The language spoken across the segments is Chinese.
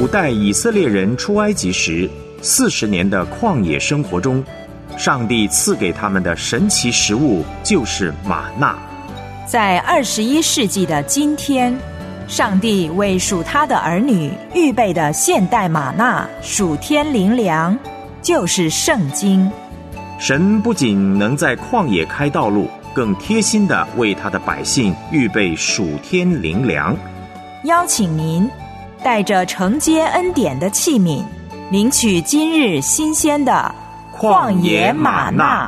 古代以色列人出埃及时40年的旷野生活中，上帝赐给他们的神奇食物就是玛纳。 在21世纪的今天，上帝为属他的儿女预备的现代玛纳属天灵粮，就是圣经。 神不仅能在旷野开道路，更贴心地为他的百姓预备属天灵粮。 邀请您带着承接恩典的器皿，领取今日新鲜的旷野玛纳。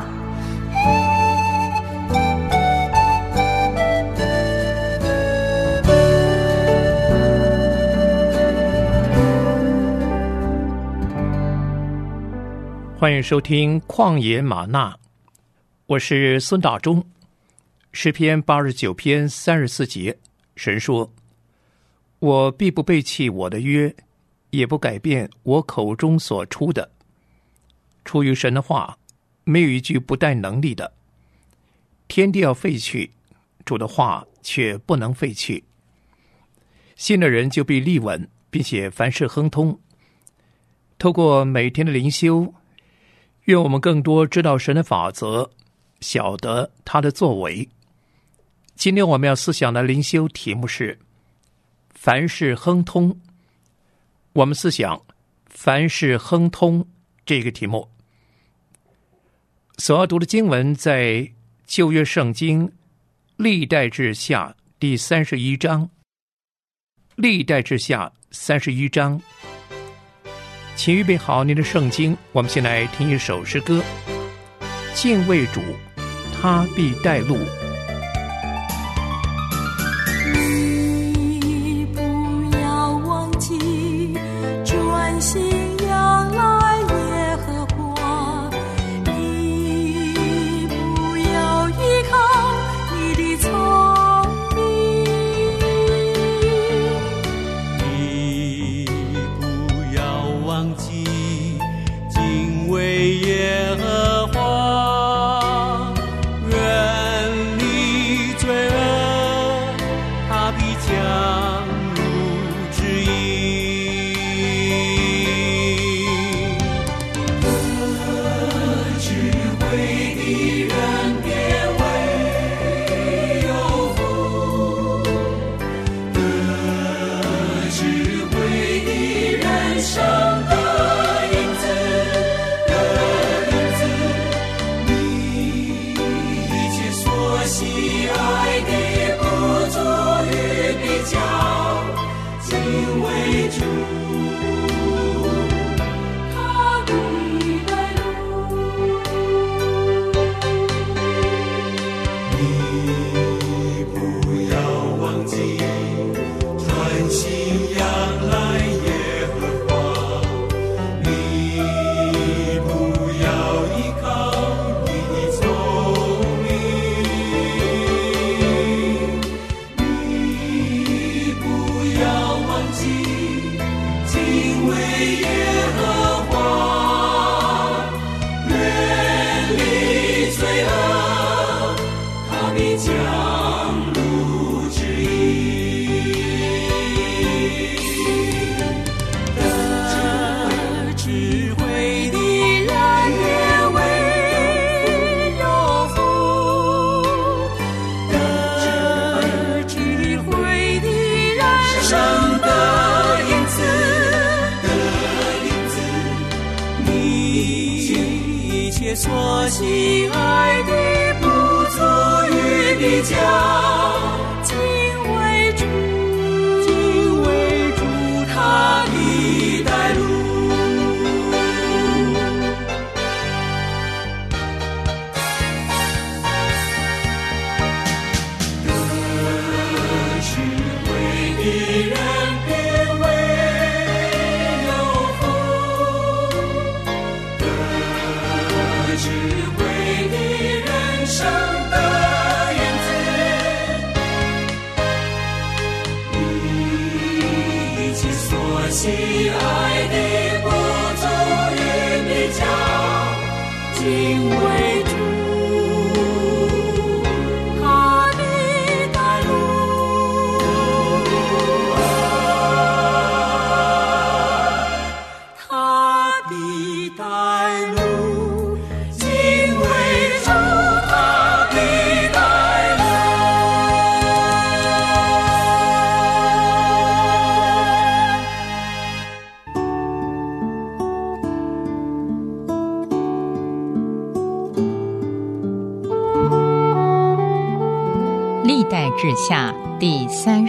欢迎收听旷野玛纳，我是孙大中。诗篇89篇34节，神说：我必不背弃我的约，也不改变我口中所出的。出于神的话，没有一句不带能力的。天地要废去，主的话却不能废去。信的人就必立稳，并且凡事亨通。透过每天的灵修，愿我们更多知道神的法则，晓得他的作为。今天我们要思想的灵修题目是凡事亨通。我们思想凡事亨通这个题目。所要读的经文在旧约圣经历代志下第31章。历代志下31章。请预备好您的圣经，我们先来听一首诗歌。敬畏主，他必带路。 你不要忘记专心仰赖耶和华，你不要依靠你的聪明， 你不要忘记敬畏耶和华，远离罪恶，他必将路指引。得智慧的人变为有福，得智慧的人生的影子，你一切所喜爱的不足与比较，敬畏主，他必带路。你不要忘记专心仰赖耶和华，你不要依靠你的聪明，你不要忘记敬畏耶和华，远离罪恶，他必将路指引。得智慧的人变为有福，得智慧的人生的影子，你一切所喜爱的不足与比较，敬畏主，敬畏主，他必带路。得智慧的人变为有福，得智慧的人生的影子，你一切所喜爱的不足与比较，敬畏主，他必带路。 历代志下第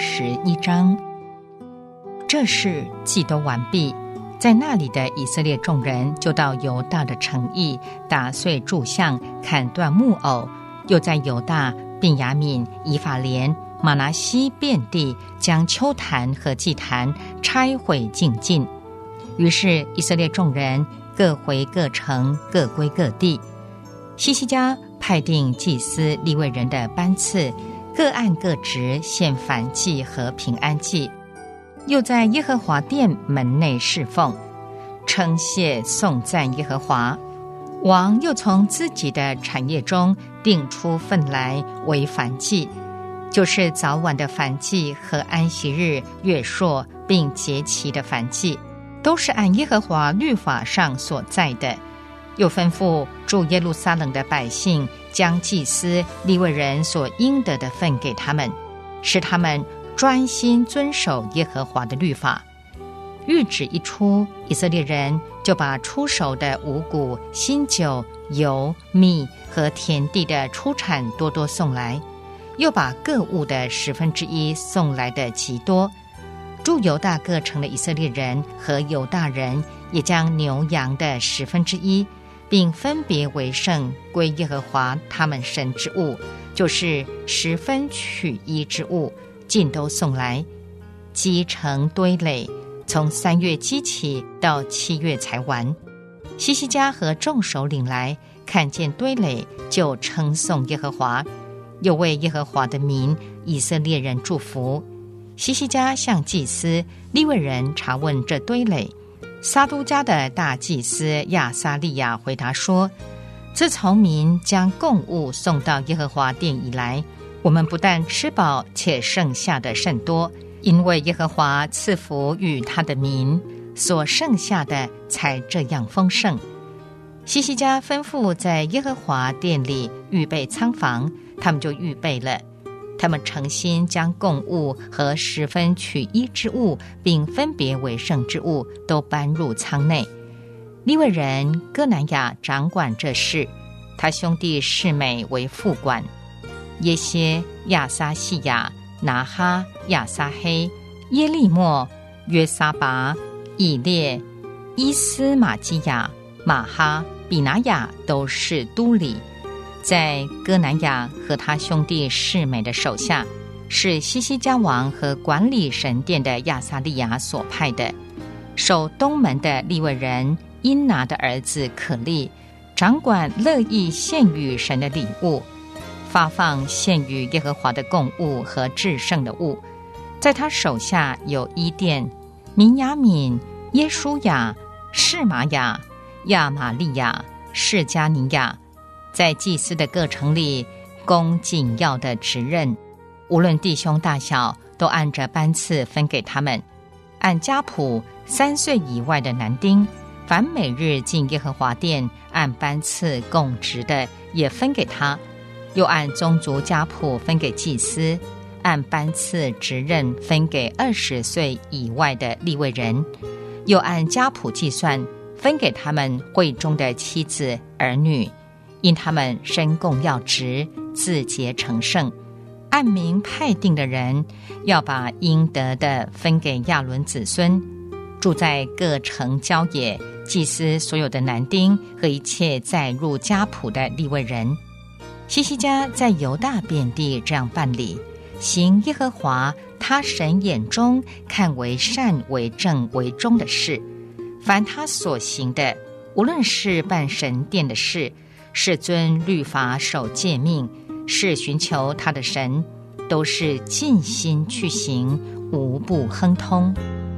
31章。这事既都完毕，在那里的以色列众人就到犹大的城邑，打碎柱像，砍断木偶，又在犹大、便雅悯、以法莲、玛拿西遍地将丘坛和祭坛拆毁净尽。于是以色列众人各回各城，各归各地。希西家派定祭司利未人的班次，各按各职献燔祭和平安祭，又在耶和华殿门内侍奉，称谢颂赞耶和华。王又从自己的产业中定出分来为燔祭，就是早晚的燔祭和安息日、月朔并节期的燔祭，都是按耶和华律法上所载的。又吩咐住耶路撒冷的百姓，将祭司利未人所应得的分给他们，使他们专心遵守耶和华的律法。谕旨一出，以色列人就把出手的五谷、新酒、油、蜜和田地的出产多多送来，又把各物的1/10送来的极多。住犹大各城的以色列人和犹大人也将牛羊的1/10，并分别为圣，归耶和华他们神之物，就是10分取1之物，尽都送来，积成堆垒，从3月积起，到7月才完。希西家和众首领来，看见堆垒，就称颂耶和华，又为耶和华的民以色列人祝福。希西家向祭司利未人查问这堆垒。撒都家的大祭司亚撒利亚回答说：自从民将供物送到耶和华殿以来，我们不但吃饱，且剩下的甚多，因为耶和华赐福与他的民，所剩下的才这样丰盛。希西家吩咐在耶和华殿里预备仓房，他们就预备了。他们诚心将供物和10分取1之物，并分别为圣之物，都搬入仓内。利未人哥南雅掌管这事，他兄弟示每为副管，耶歇、亚撒细亚、拿哈、亚撒黑、耶利末、约撒拔、以列、伊斯玛基亚、马哈、比拿雅都是都里。在哥南雅和他兄弟示每的手下，是希西家王和管理神殿的亚撒利亚所派的。守东门的利未人因拿的儿子可利，掌管乐意献与神的礼物，发放献与耶和华的供物和至圣的物。在他手下有伊甸、民雅敏、耶书亚、示玛雅、亚玛利亚、示加尼亚。在祭司的各城里供紧要的职任，无论弟兄大小，都按着班次分给他们。按家谱3岁以外的男丁，凡每日进耶和华殿按班次供职的，也分给他。又按宗族家谱分给祭司，按班次职任分给20岁以外的利未人。又按家谱计算，分给他们会中的妻子儿女，因他们身供要职，自洁成圣。按名派定的人，要把应得的分给亚伦子孙。住在各城郊野，祭司所有的男丁和一切载入家谱的利未人。希西家在犹大遍地这样办理，行耶和华他神眼中看为善、为正、为忠的事。凡他所行的，无论是办神殿的事，是遵律法守诫命，是寻求他的神，都是尽心去行，无不亨通。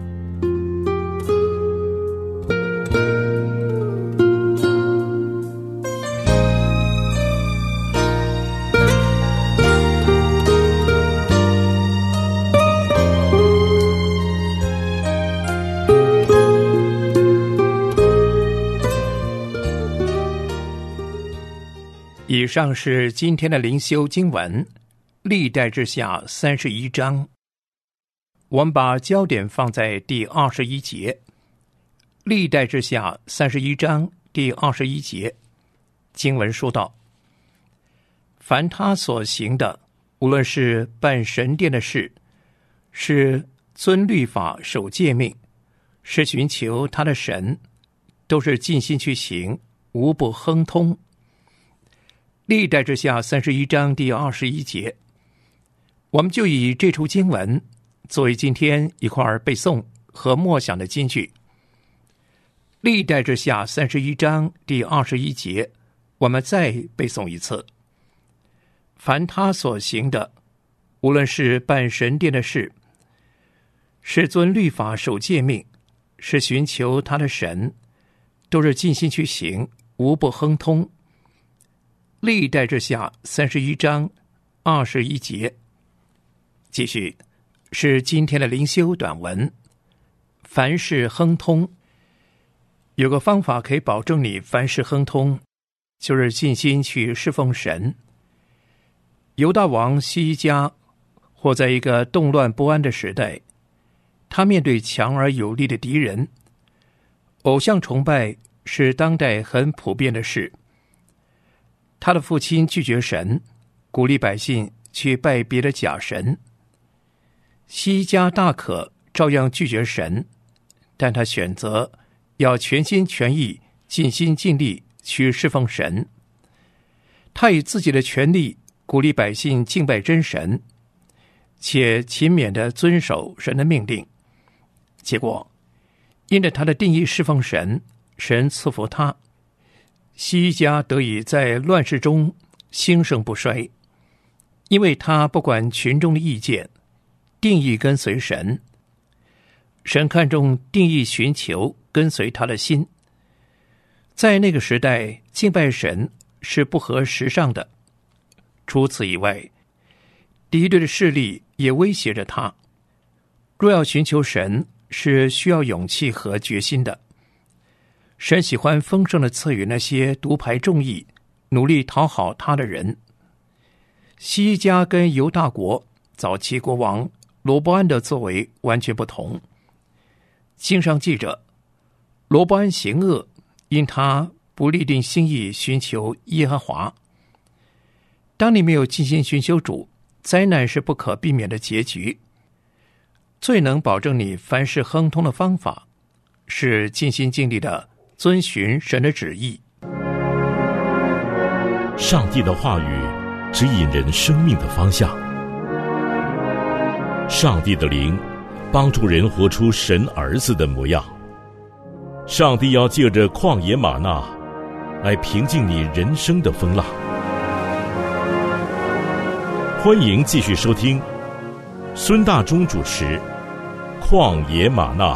以上是今天的灵修经文，历代志下31章。我们把焦点放在第21节。历代志下31章第21节，经文说道：凡他所行的， 无论是办神殿的事，是遵律法守诫命，是寻求他的神，都是尽心去行，无不亨通。历代志下31章第21节，我们就以这处经文作为今天一块儿背诵和默想的金句。历代志下31章第21节，我们再背诵一次。凡他所行的，无论是办神殿的事，是遵律法守诫命，是寻求他的神，都是尽心去行，无不亨通。历代志下31章21节。继续是今天的灵修短文。凡事亨通，有个方法可以保证你凡事亨通，就是尽心去侍奉神。犹大王西家活在一个动乱不安的时代，他面对强而有力的敌人，偶像崇拜是当代很普遍的事。他的父亲拒绝神，鼓励百姓去拜别的假神。西家大可照样拒绝神，但他选择要全心全意、尽心尽力去侍奉神。他以自己的权力鼓励百姓敬拜真神，且勤勉地遵守神的命令。结果，因着他的定义侍奉神，神赐福他，西家得以在乱世中兴盛不衰，因为他不管群众的意见，定义跟随神。神看重定义寻求跟随他的心。在那个时代，敬拜神是不合时尚的。除此以外，敌对的势力也威胁着他。若要寻求神，是需要勇气和决心的。神喜欢丰盛的赐予那些独排众议、努力讨好他的人。西家跟犹大国早期国王罗波安的作为完全不同。经上记着，罗波安行恶，因他不立定心意寻求耶和华。当你没有尽心寻求主，灾难是不可避免的结局。最能保证你凡事亨通的方法，是尽心尽力的遵循神的旨意。 上帝的话语指引人生命的方向，上帝的灵帮助人活出神儿子的模样。上帝要借着旷野吗哪来平静你人生的风浪。欢迎继续收听孙大中主持《旷野吗哪》。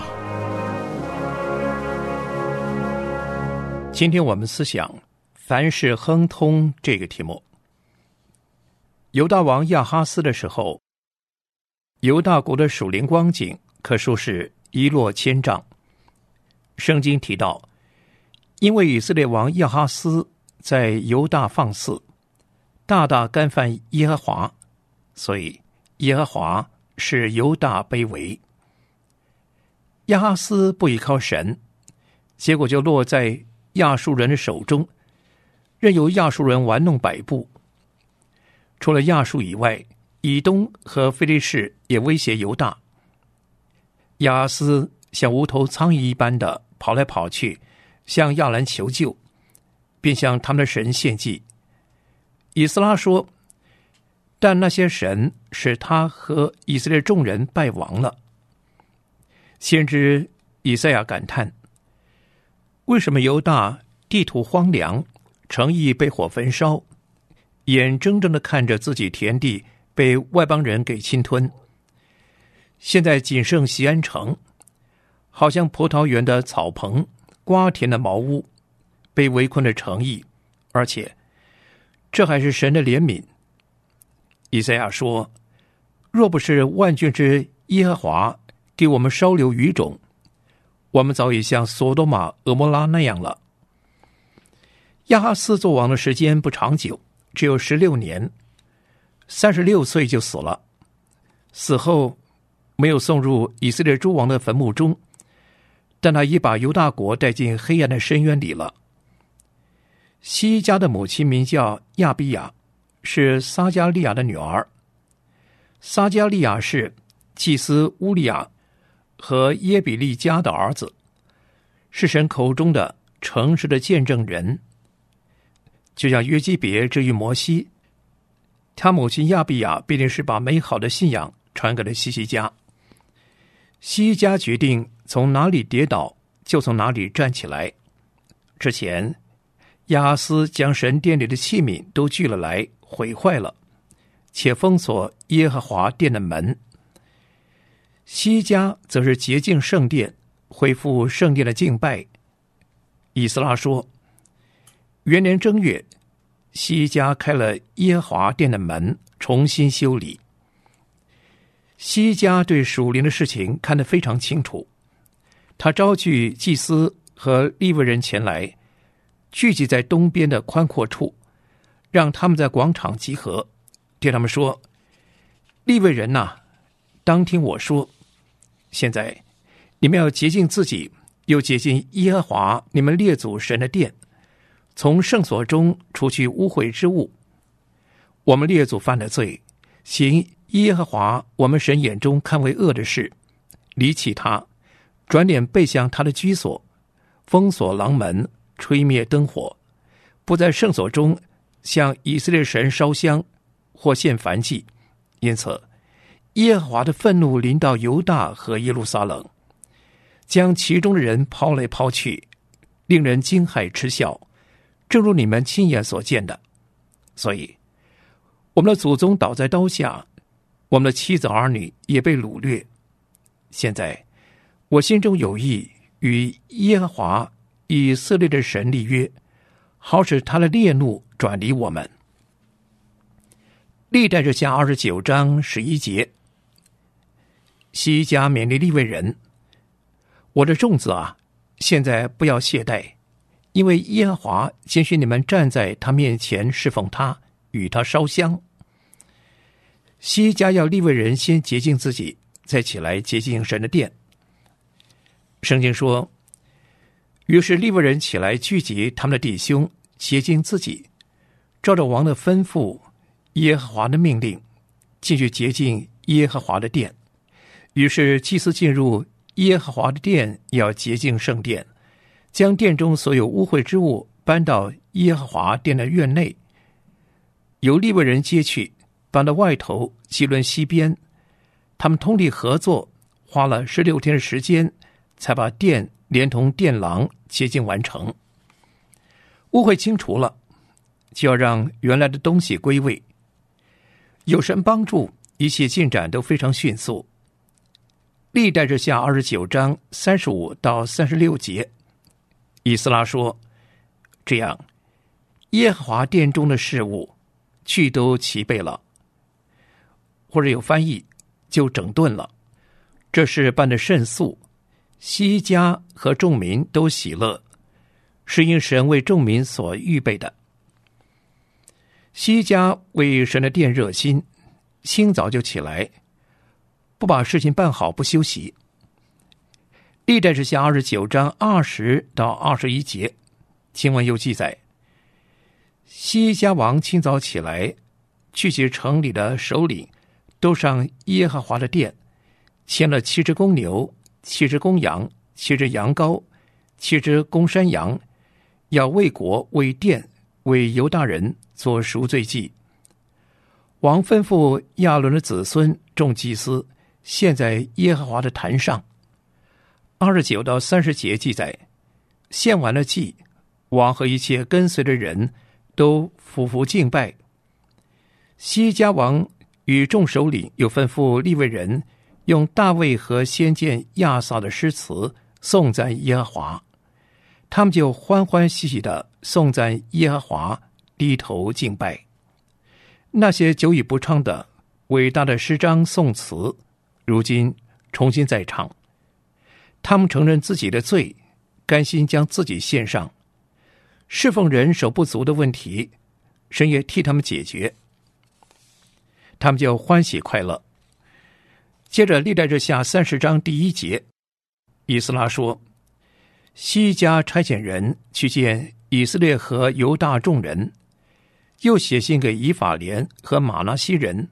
今天我们思想凡事亨通这个题目。犹大王亚哈斯的时候，犹大国的属灵光景可说是一落千丈。圣经提到，因为以色列王亚哈斯在犹大放肆，大大干犯耶和华，所以耶和华使犹大卑微。亚哈斯不依靠神，结果就落在亚述人的手中，任由亚述人玩弄摆布。除了亚述以外，以东和非利士也威胁犹大。亚哈斯像无头苍蝇一般的跑来跑去，向亚兰求救，并向他们的神献祭。以斯拉说，但那些神使他和以色列众人败亡了。先知以赛亚感叹，为什么犹大地土荒凉，城邑被火焚烧，眼睁睁地看着自己田地被外邦人给侵吞？现在仅剩锡安城，好像葡萄园的草棚、瓜田的茅屋，被围困的城邑，而且这还是神的怜悯。以赛亚说，若不是万军之耶和华给我们稍留余种，我们早已像索多玛、俄摩拉那样了。亚哈斯做王的时间不长久，只有16年，36岁就死了。死后没有送入以色列诸王的坟墓中，但他已把犹大国带进黑暗的深渊里了。西家的母亲名叫亚比亚，是撒加利亚的女儿， 撒迦利亚是祭司乌利亚和耶比利家的儿子，是神口中的诚实的见证人。就像约基别之于摩西，他母亲亚比亚必定是把美好的信仰传给了西西家。西西家决定从哪里跌倒就从哪里站起来。之前亚哈斯将神殿里的器皿都聚了来，毁坏了，且封锁耶和华殿的门。西西家则是洁净圣殿，恢复圣殿的敬拜。以斯拉说，元年正月，西西家开了耶和华殿的门，重新修理。西西家对属灵的事情看得非常清楚，他召聚祭司和利未人前来，聚集在东边的宽阔处，让他们在广场集合，对他们说：利未人哪，当听我说，现在你们要洁净自己，又洁净耶和华你们列祖神的殿，从圣所中除去污秽之物。我们列祖犯了罪，行耶和华我们神眼中看为恶的事，离弃他，转脸背向他的居所，封锁廊门，吹灭灯火，不在圣所中向以色列神烧香或献燔祭。因此耶和华的愤怒临到犹大和耶路撒冷，将其中的人抛来抛去，令人惊骇嗤笑，正如你们亲眼所见的。所以我们的祖宗倒在刀下，我们的妻子儿女也被掳掠。现在我心中有意与耶和华以色列的神立约，好使他的烈怒转离我们。历代志下29章11节，西西家勉励利未人：我的众子啊，现在不要懈怠，因为耶和华拣选你们站在他面前侍奉他，与他烧香。西西家要利未人先洁净自己，再起来洁净神的殿。圣经说，于是利未人起来聚集他们的弟兄，洁净自己，照着王的吩咐，耶和华的命令，进去洁净耶和华的殿。于是祭司进入耶和华的殿，要洁净圣殿，将殿中所有污秽之物搬到耶和华殿的院内，由利未人接去，搬到外头基伦西边。他们通力合作，花了16天的时间，才把殿连同殿廊洁净完成。污秽清除了，就要让原来的东西归位。有神帮助，一切进展都非常迅速。历代志下29章35到36节，以斯拉说，这样耶和华殿中的事物俱都齐备了，或者有翻译就整顿了。这事办得甚速，西西家和众民都喜乐，是因神为众民所预备的。西西家为神的殿热心，清早就起来，不把事情办好不休息。历代志下29章20到21节，经文又记载，西西家王清早起来，聚集城里的首领，都上耶和华的殿，牵了7只公牛、7只公羊、7只羊羔、7只公山羊，要为国、为殿、为犹大人做赎罪祭。王吩咐亚伦的子孙众祭司献在耶和华的坛上。29到30节记载，献完了祭，王和一切跟随的人都俯伏敬拜。西西家王与众首领又吩咐利未人用大卫和先见亚萨的诗词颂赞耶和华，他们就欢欢喜喜地颂赞耶和华，低头敬拜。那些久已不唱的伟大的诗章颂词，如今重新再唱。他们承认自己的罪，甘心将自己献上。侍奉人手不足的问题，神也替他们解决，他们就欢喜快乐。接着历代志下30章第1节，以斯拉说，西西家差遣人去见以色列和犹大众人，又写信给以法莲和玛拿西人，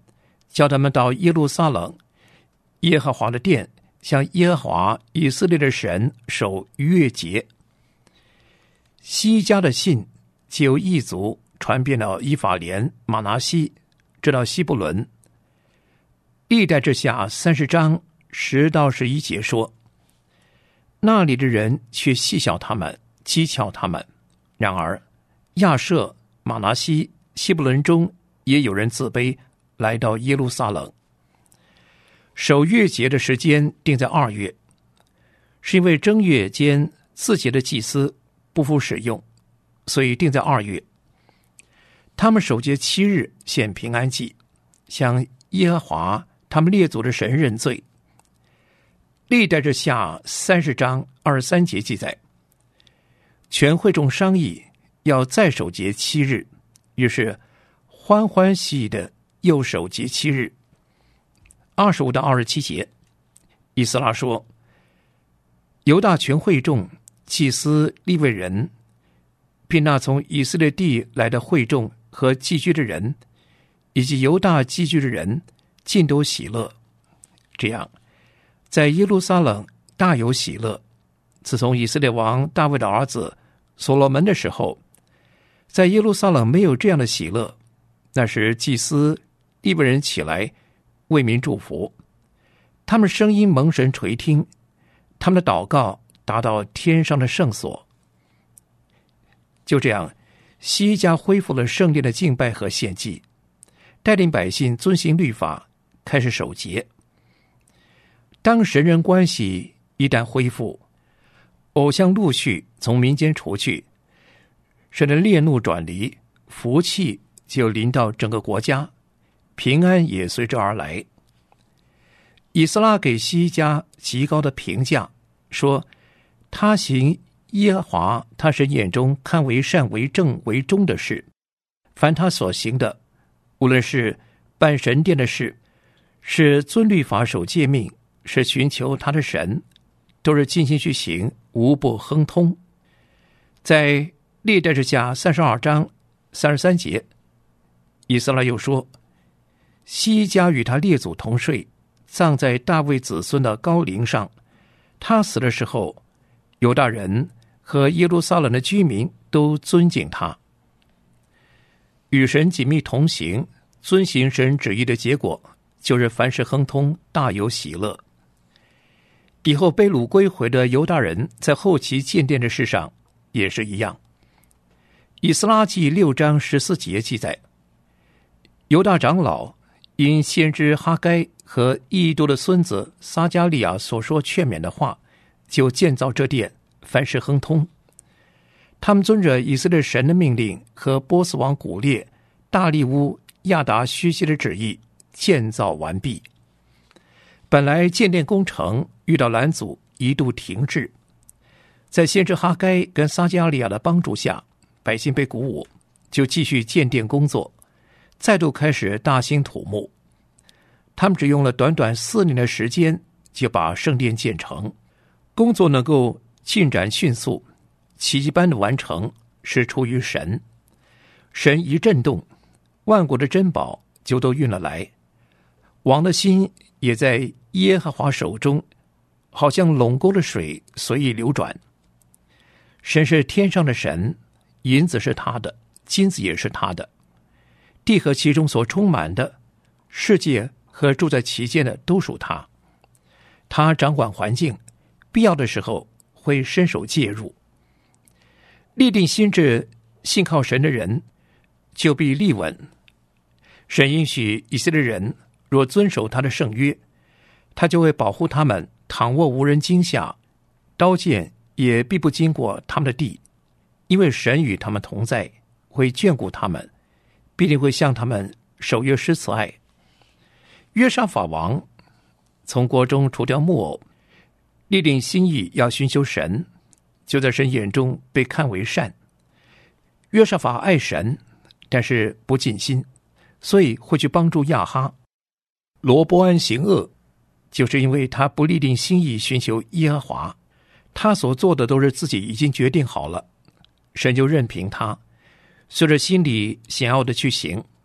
叫他们到耶路撒冷耶和华的殿，向耶和华以色列的神守逾越节。西家的信既由异族传遍了以法莲、马拿西，直到西布伦。历代志下30章10到11节说，那里的人却戏笑他们，讥诮他们。然而亚设、马拿西、西布伦中也有人自卑，来到耶路撒冷。守月节的时间定在2月，是因为正月间自节的祭司不敷使用，所以定在2月。他们守节7日，献平安祭，向耶和华他们列祖的神认罪。历代志下30章23节记载，全会众商议要再守节7日，于是欢欢喜喜的又守节7日。25到27节，以斯拉说，犹大全会众、祭司、利未人，并那从以色列地来的会众和寄居的人，以及犹大寄居的人，尽都喜乐。这样，在耶路撒冷大有喜乐。自从以色列王大卫的儿子所罗门的时候，在耶路撒冷没有这样的喜乐。那时祭司、利未人起来为民祝福，他们声音蒙神垂听，他们的祷告达到天上的圣所。就这样，西家恢复了圣殿的敬拜和献祭，带领百姓遵行律法，开始守节。当神人关系一旦恢复，偶像陆续从民间除去，神的烈怒转离，福气就临到整个国家，平安也随之而来。以斯拉给西家极高的评价，说他行耶和华他神眼中看为善为正为忠的事，凡他所行的，无论是办神殿的事，是遵律法守诫命，是寻求他的神，都是尽心去行，无不亨通。在历代志下32章33节，以斯拉又说，西家与他列祖同睡，葬在大卫子孙的高陵上。他死的时候，犹大人和耶路撒冷的居民都尊敬他。与神紧密同行，遵行神旨意的结果，就是凡事亨通，大有喜乐。以后被掳归回的犹大人在后期建殿的事上也是一样。以斯拉记6章14节记载，犹大长老因先知哈该和伊多的孙子撒迦利亚所说劝勉的话，就建造这殿，凡事亨通。他们遵着以色列神的命令和波斯王古列、大利乌、亚达虚西的旨意，建造完毕。本来建殿工程遇到拦阻，一度停滞，在先知哈该跟撒迦利亚的帮助下，百姓被鼓舞，就继续建殿工作，再度开始大兴土木。他们只用了短短4年的时间，就把圣殿建成。工作能够进展迅速，奇迹般的完成，是出于神。神一震动，万国的珍宝就都运了来。王的心也在耶和华手中，好像垄沟的水随意流转。神是天上的神，银子是他的，金子也是他的，地和其中所充满的，世界和住在其间的都属他。他掌管环境，必要的时候会伸手介入。立定心志信靠神的人，就必立稳。神应许以色列人若遵守他的圣约，他就会保护他们躺卧无人惊吓，刀剑也必不经过他们的地，因为神与他们同在，会眷顾他们，必定会向他们守约施慈爱。约沙法王从国中除掉木偶，立定心意要寻求神，就在神眼中被看为善。约沙法爱神，但是不尽心，所以会去帮助亚哈。罗波安行恶，就是因为他不立定心意寻求耶和华，他所做的都是自己已经决定好了，神就任凭他，随着心里想要的去行。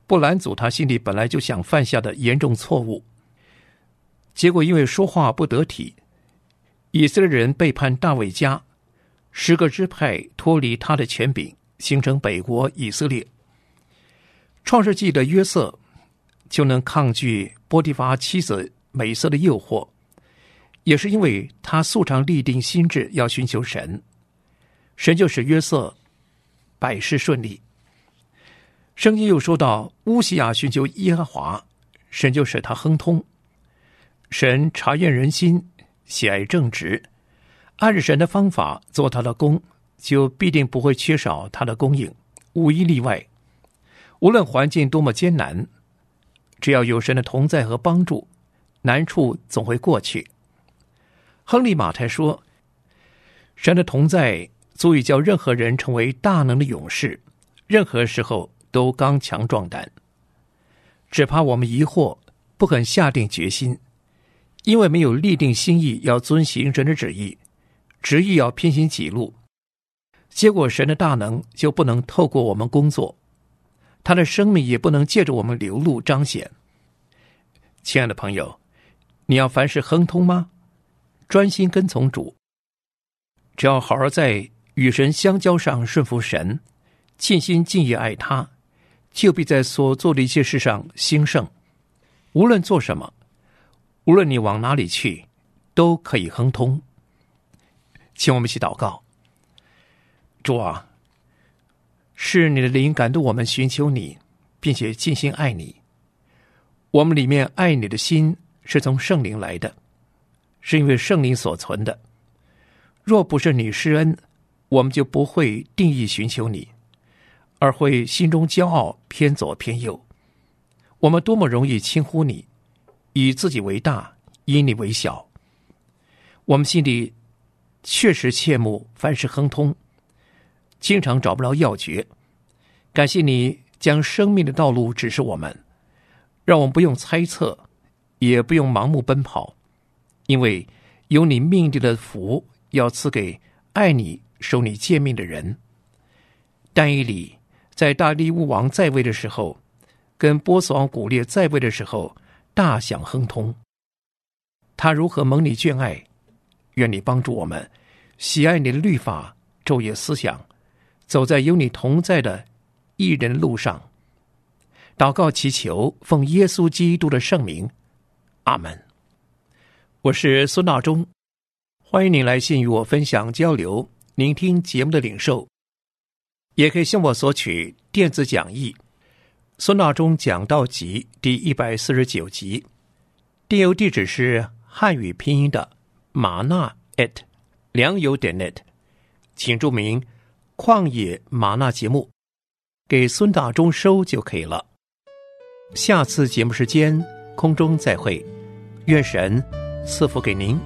不拦阻他心里本来就想犯下的严重错误。结果因为说话不得体，以色列人背叛大卫家，10个支派脱离他的权柄，形成北国以色列。创世纪的约瑟就能抗拒波提乏妻子美色的诱惑，也是因为他素常立定心志要寻求神，神就使约瑟百事顺利。圣经又说到乌西雅寻求耶和华，神就使他亨通。神察验人心，喜爱正直，按着神的方法做他的工，就必定不会缺少他的供应，无一例外。无论环境多么艰难，只要有神的同在和帮助，难处总会过去。亨利·马太说，神的同在足以叫任何人成为大能的勇士，任何时候都刚强壮胆。只怕我们疑惑，不肯下定决心，因为没有立定心意要遵行神的旨意，执意要偏行己路，结果神的大能就不能透过我们工作，他的生命也不能借着我们流露彰显。亲爱的朋友，你要凡事亨通吗？专心跟从主，只要好好在与神相交上顺服神，尽心尽意爱他，就必在所做的一切事上兴盛。无论做什么，无论你往哪里去，都可以亨通。请我们一起祷告。主啊，是你的灵感动我们寻求你，并且尽心爱你。我们里面爱你的心是从圣灵来的，是因为圣灵所存的。若不是你施恩，我们就不会定义寻求你，而会心中骄傲，偏左偏右。我们多么容易轻忽你，以自己为大，以你为小。我们心里确实切慕凡事亨通，经常找不着要诀。感谢你将生命的道路指示我们，让我们不用猜测，也不用盲目奔跑，因为有你命定的福要赐给爱你守你诫命的人。但以理在大利乌王在位的时候，跟波斯王古列在位的时候，大享亨通。他如何蒙你眷爱，愿你帮助我们喜爱你的律法，昼夜思想，走在有你同在的义人的路上。祷告祈求，奉耶稣基督的圣名，阿们。我是孙大中，欢迎您来信与我分享交流，聆听节目的领受，也可以向我索取电子讲义孙大中讲道集第149集，电邮地址是汉语拼音的玛纳@良友.net， 请注明旷野玛纳节目，给孙大中收就可以了。下次节目时间空中再会，愿神赐福给您。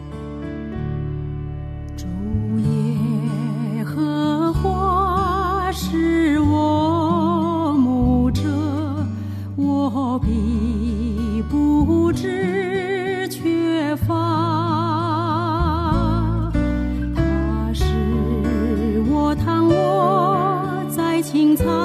主耶和华是我牧者，我必不致缺乏。他使我躺卧在青草